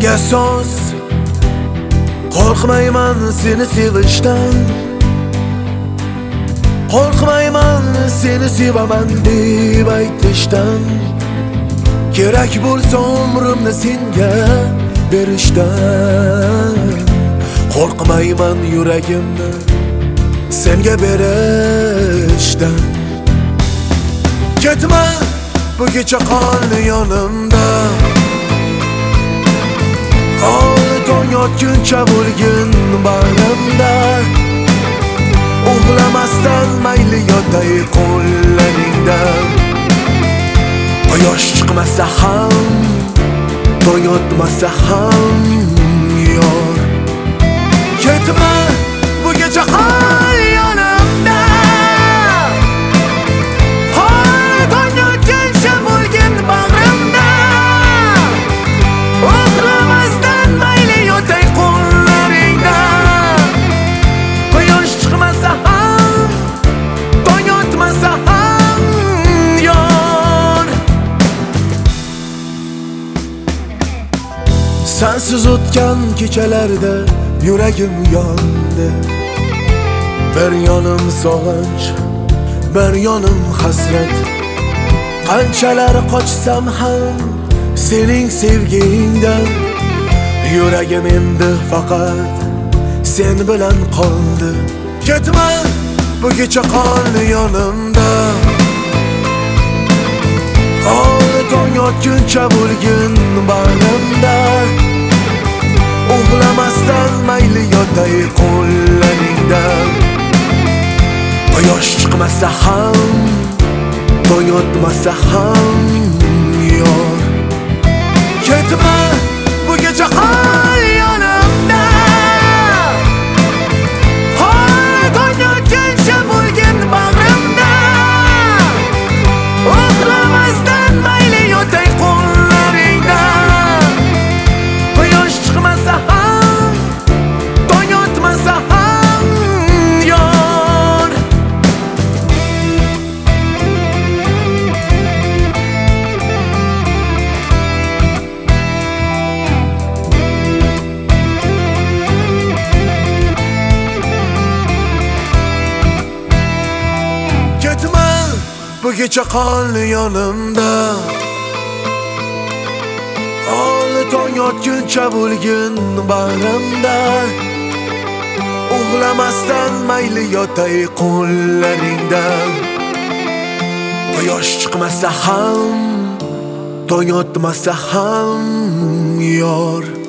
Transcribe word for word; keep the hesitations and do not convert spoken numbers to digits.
Menga so'z qo'rqmayman seni sevishdan, qo'rqmayman seni sevaman deb aytishdan. Kerak bo'lsa umrimni senga berishdan, qo'rqmayman yuragimni senga berishdan. Ketma bu kecha qol yonimda, qol tong otguncha bo'lgin bag'rimda. Uxlamasdan mayli yotay qo'llaringda, quyosh chiqmasa ham, tong otmasa ham yor. Ketma bu kecha qol yonimda, qol tong otguncha bo'lgin bag'rimda. Uxlamasdan mayli yotay qo'llaringda, quyosh chiqmasa ham, tong otmasa ham yor. Sensiz o'tgan kechalarda yuragim yondi. Bir yonim sog'inch, bir yonim hasrat. Qanchalar qochsam ham sening sevgingdan, yuragim endi faqat sen bilan qoldi. Ketma bu kecha qol yonimda, qol tong otguncha bo'lgin bag'rimda. Uxlamasdan mayli yotay qo'llaringda, quyosh chiqmasa ham, tong otmasa ham yor. Ketma bu kecha qol yonimda, qol tong otguncha bo'lgin bag'rimda. Uxlamasdan mayli yotay qo'llaringda, quyosh chiqmasa ham, tong otmasa ham yor. Ketma bu kecha qol yonimda, qol tong otguncha bo'lgin bag'rimda. Uxlamasdan mayli yotay qo'llaringda, quyosh chiqmasa ham, tong otmasa ham yor.